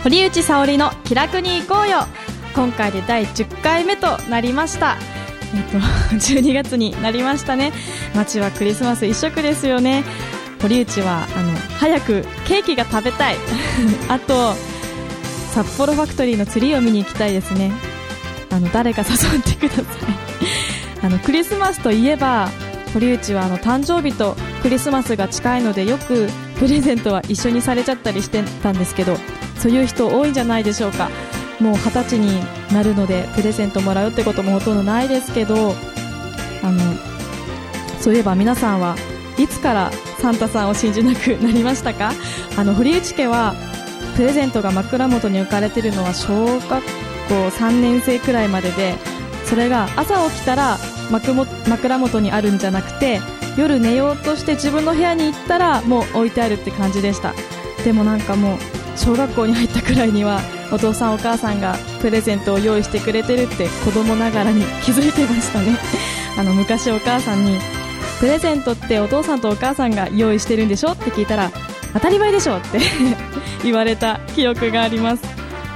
堀内沙織の気楽に行こうよ。今回で第10回目となりました。12月になりましたね。街はクリスマス一色ですよね。堀内は早くケーキが食べたいあと札幌ファクトリーのツリーを見に行きたいですね。誰か誘ってくださいクリスマスといえば堀内は誕生日とクリスマスが近いのでよくプレゼントは一緒にされちゃったりしてたんですけど、そういう人多いんじゃないでしょうか。もう20歳になるのでプレゼントもらうってこともほとんどないですけど、そういえば皆さんはいつからサンタさんを信じなくなりましたか？堀内家はプレゼントが枕元に置かれているのは小学校3年生くらいまでで、それが朝起きたら枕元にあるんじゃなくて、夜寝ようとして自分の部屋に行ったらもう置いてあるって感じでした。でもなんかもう小学校に入ったくらいにはお父さんお母さんがプレゼントを用意してくれてるって子供ながらに気づいてましたね昔お母さんにプレゼントってお父さんとお母さんが用意してるんでしょって聞いたら、当たり前でしょって言われた記憶があります。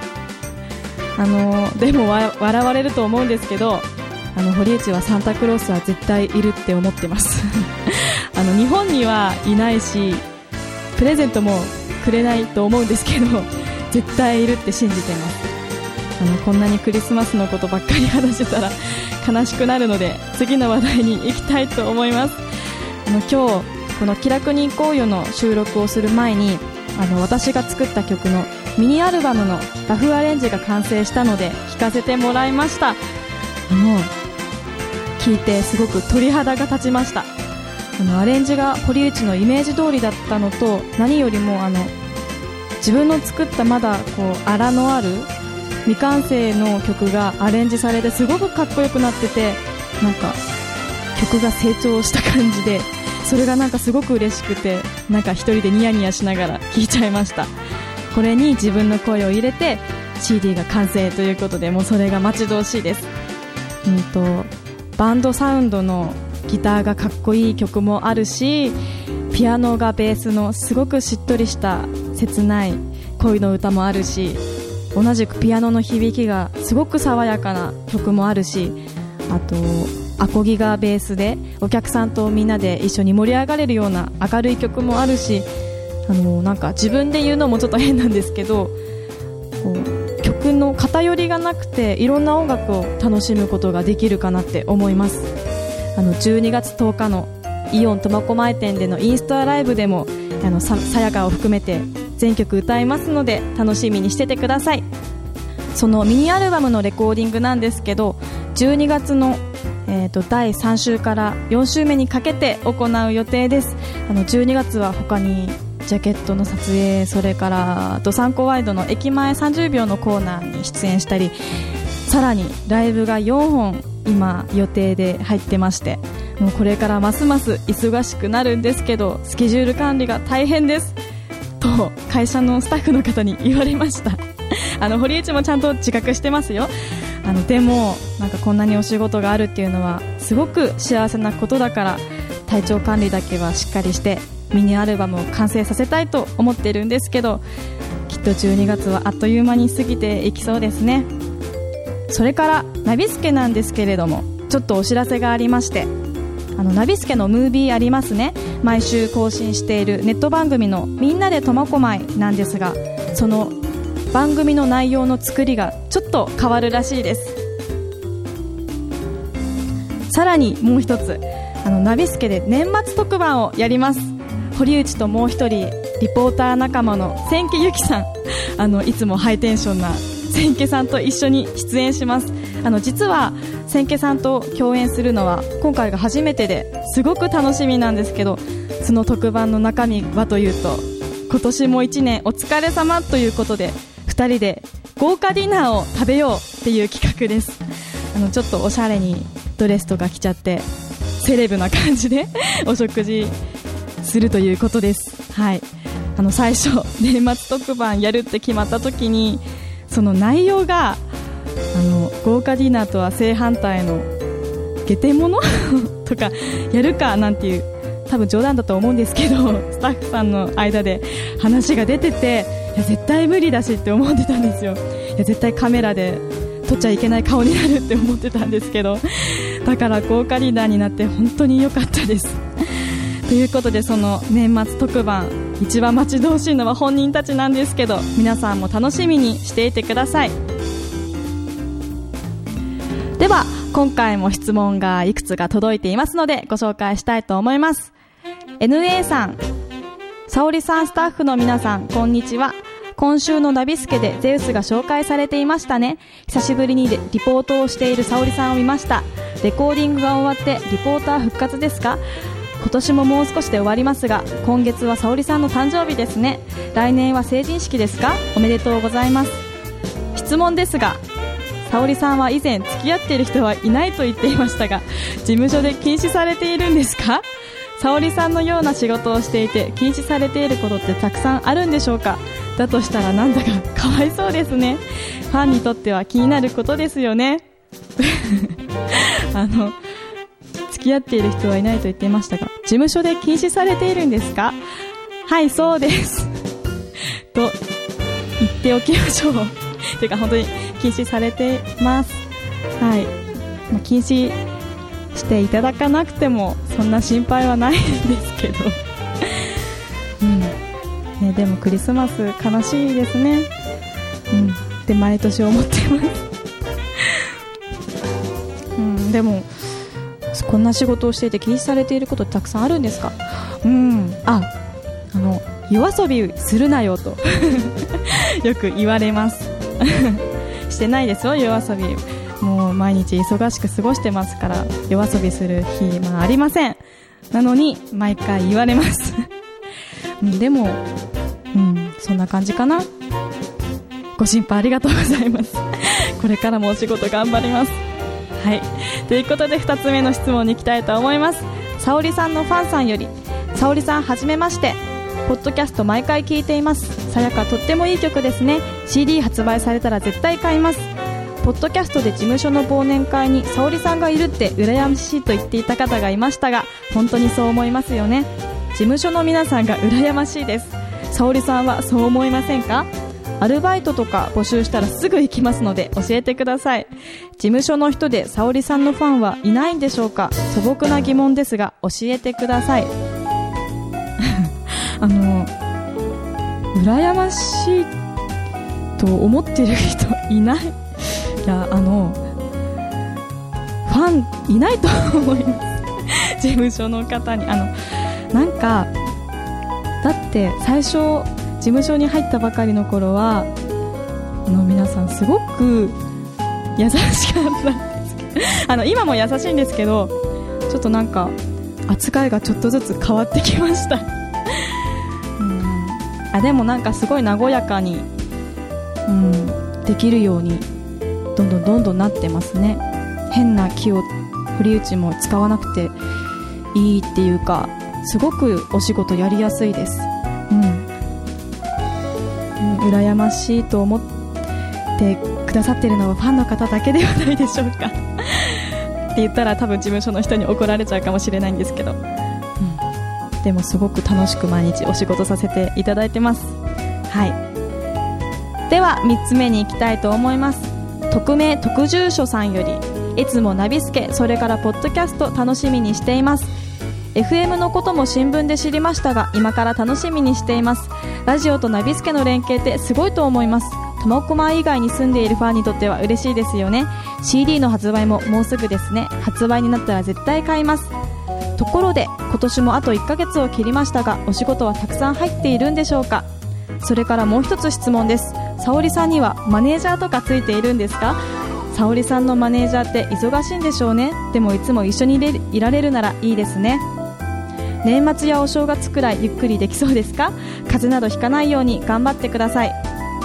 でも笑われると思うんですけど、堀内はサンタクロースは絶対いるって思ってます日本にはいないしプレゼントもくれないと思うんですけど、絶対いるって信じてます。こんなにクリスマスのことばっかり話してたら悲しくなるので、次の話題に行きたいと思います。今日この気楽に行こうよの収録をする前に私が作った曲のミニアルバムのラフアレンジが完成したので聴かせてもらいました。聴いてすごく鳥肌が立ちました。アレンジが堀内のイメージ通りだったのと、何よりも自分の作ったまだ荒のある未完成の曲がアレンジされてすごくかっこよくなってて、なんか曲が成長した感じで、それがなんかすごく嬉しくて、なんか一人でニヤニヤしながら聴いちゃいました。これに自分の声を入れて CD が完成ということで、もうそれが待ち遠しいです。バンドサウンドのギターがかっこいい曲もあるし、ピアノがベースのすごくしっとりした切ない恋の歌もあるし、同じくピアノの響きがすごく爽やかな曲もあるし、あとアコギがベースでお客さんとみんなで一緒に盛り上がれるような明るい曲もあるし、なんか自分で言うのもちょっと変なんですけど、曲の偏りがなくていろんな音楽を楽しむことができるかなって思います。12月10日のイオン苫小牧店でのインスタライブでもさやかを含めて全曲歌いますので楽しみにしててください。そのミニアルバムのレコーディングなんですけど、12月の、第3週から4週目にかけて行う予定です。12月は他にジャケットの撮影、それからドサンコワイドの駅前30秒のコーナーに出演したり、さらにライブが4本今予定で入ってまして、もうこれからますます忙しくなるんですけど、スケジュール管理が大変ですと会社のスタッフの方に言われました堀内もちゃんと自覚してますよ。でもなんかこんなにお仕事があるっていうのはすごく幸せなことだから、体調管理だけはしっかりしてミニアルバムを完成させたいと思っているんですけど、きっと12月はあっという間に過ぎていきそうですね。それからナビスケなんですけれども、ちょっとお知らせがありまして、ナビスケのムービーありますね。毎週更新しているネット番組のみんなで苫小牧なんですが、その番組の内容の作りがちょっと変わるらしいです。さらにもう一つ、ナビスケで年末特番をやります。堀内ともう一人リポーター仲間の千家ゆきさん、いつもハイテンションな千家さんと一緒に出演します。実は千家さんと共演するのは今回が初めてですごく楽しみなんですけど、その特番の中身はというと、今年も1年お疲れ様ということで2人で豪華ディナーを食べようっていう企画です。ちょっとおしゃれにドレスとか着ちゃってセレブな感じでお食事するということです。はい、最初年末特番やるって決まった時に、その内容が豪華ディナーとは正反対の下手者とかやるかなんていう、多分冗談だと思うんですけど、スタッフさんの間で話が出てて、 いや絶対無理だしって思ってたんですよ。いや絶対カメラで撮っちゃいけない顔になるって思ってたんですけど、だから豪華リーダーになって本当に良かったですということで、その年末特番一番待ち遠しいのは本人たちなんですけど、皆さんも楽しみにしていてください。では今回も質問がいくつか届いていますのでご紹介したいと思います。 NA さん、沙織さん、スタッフの皆さんこんにちは。今週のナビスケでゼウスが紹介されていましたね。久しぶりにリポートをしている沙織さんを見ました。レコーディングが終わってリポーター復活ですか？今年ももう少しで終わりますが、今月は沙織さんの誕生日ですね。来年は成人式ですか？おめでとうございます。質問ですが、沙織さんは以前付き合っている人はいないと言っていましたが、事務所で禁止されているんですか？沙織さんのような仕事をしていて禁止されていることってたくさんあるんでしょうか？だとしたらなんだかかわいそうですね。ファンにとっては気になることですよね付き合っている人はいないと言っていましたが、事務所で禁止されているんですか？はい、そうですと言っておきましょうというか本当に禁止されてます。はい、禁止していただかなくてもそんな心配はないんですけどね、でもクリスマス悲しいですね。で毎年思ってますでもこんな仕事をしていて禁止されていることたくさんあるんですか？夜遊びするなよとよく言われますしてないですよ、夜遊び。もう毎日忙しく過ごしてますから、夜遊びする日、ありません。なのに毎回言われますでもそんな感じかな。ご心配ありがとうございますこれからもお仕事頑張ります。はい、ということで2つ目の質問に行きたいと思います。沙織さんのファンさんより、沙織さんはじめまして、ポッドキャスト毎回聞いています。さやかとってもいい曲ですね。 CD 発売されたら絶対買います。ポッドキャストで事務所の忘年会に沙織さんがいるって羨ましいと言っていた方がいましたが、本当にそう思いますよね。事務所の皆さんが羨ましいです。沙織さんはそう思いませんか？アルバイトとか募集したらすぐ行きますので教えてください。事務所の人で沙織さんのファンはいないんでしょうか？素朴な疑問ですが教えてください羨ましいと思ってる人いない？いやファンいないと思います事務所の方になんかだって最初事務所に入ったばかりの頃は皆さんすごく優しかったんですけど今も優しいんですけど、ちょっとなんか扱いがちょっとずつ変わってきましたでもなんかすごい和やかに、できるようにどんどんなってますね。変な気を振り打ちも使わなくていいっていうか、すごくお仕事やりやすいです。羨ましいと思ってくださっているのはファンの方だけではないでしょうかって言ったら多分事務所の人に怒られちゃうかもしれないんですけど、でもすごく楽しく毎日お仕事させていただいてます。はい、では3つ目に行きたいと思います。匿名特住所さんより、いつもナビスケ、それからポッドキャスト楽しみにしています。 FM のことも新聞で知りましたが今から楽しみにしています。ラジオとナビスケの連携ってすごいと思います。苫小牧以外に住んでいるファンにとっては嬉しいですよね。 CD の発売ももうすぐですね。発売になったら絶対買います。ところで今年もあと1ヶ月を切りましたが、お仕事はたくさん入っているんでしょうか？それからもう一つ質問です。沙織さんにはマネージャーとかついているんですか？沙織さんのマネージャーって忙しいんでしょうね。でもいつも一緒にいられるならいいですね。年末やお正月くらいゆっくりできそうですか？風邪などひかないように頑張ってください。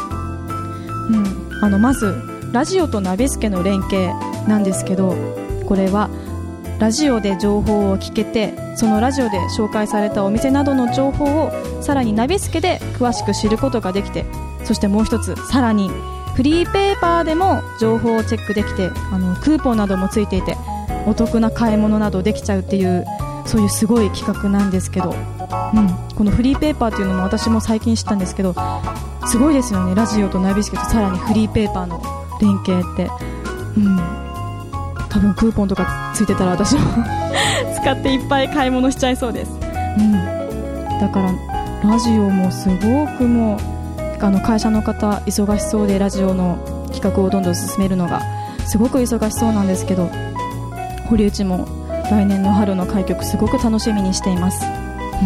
まずラジオとナビスケの連携なんですけど、これはラジオで情報を聞けて、そのラジオで紹介されたお店などの情報をさらにナビスケで詳しく知ることができて、そしてもう一つさらにフリーペーパーでも情報をチェックできて、クーポンなどもついていてお得な買い物などできちゃうっていう、そういうすごい企画なんですけど、このフリーペーパーっていうのも私も最近知ったんですけど、 すごいですよね。ラジオとナビスケとさらにフリーペーパーの連携って、多分クーポンとかついてたら私も使っていっぱい買い物しちゃいそうです。だからラジオもすごくもう会社の方忙しそうで、ラジオの企画をどんどん進めるのがすごく忙しそうなんですけど、堀内も来年の春の開局すごく楽しみにしています。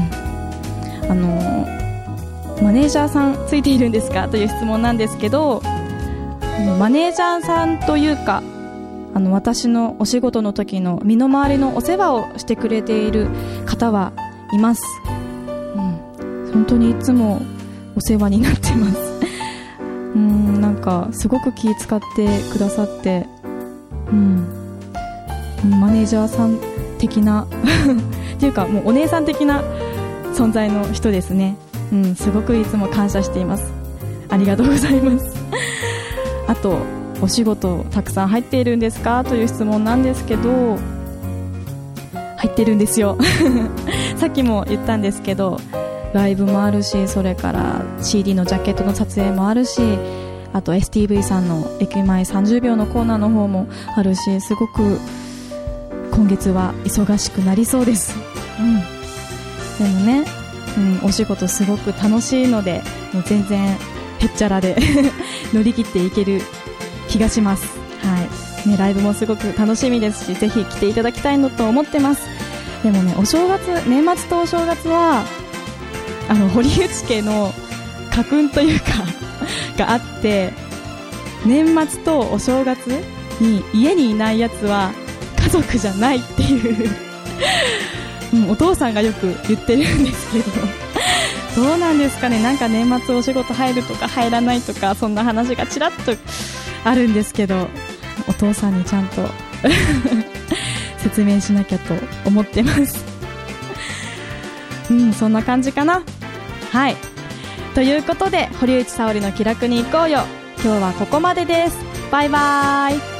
マネージャーさんついているんですかという質問なんですけど、マネージャーさんというか私のお仕事の時の身の回りのお世話をしてくれている方はいます。本当にいつもお世話になってます。なんかすごく気遣ってくださって、マネージャーさん的なっていうかもうお姉さん的な存在の人ですね。すごくいつも感謝しています。ありがとうございます。あとお仕事たくさん入っているんですかという質問なんですけど、入ってるんですよさっきも言ったんですけど、ライブもあるし、それから CD のジャケットの撮影もあるし、あと STV さんの駅前30秒のコーナーの方もあるし、すごく今月は忙しくなりそうです。でもね、お仕事すごく楽しいので、もう全然へっちゃらで乗り切っていける気がします。ライブもすごく楽しみですし、ぜひ来ていただきたいのと思ってます。でもね、お正月、年末とお正月は堀内家の家訓というかがあって、年末とお正月に家にいないやつは家族じゃないっていうお父さんがよく言ってるんですけど、どうなんですかね。なんか年末お仕事入るとか入らないとか、そんな話がちらっとあるんですけど、お父さんにちゃんと説明しなきゃと思ってますそんな感じかな。ということで、堀内沙織の気楽に行こうよ、今日はここまでです。バイバイ。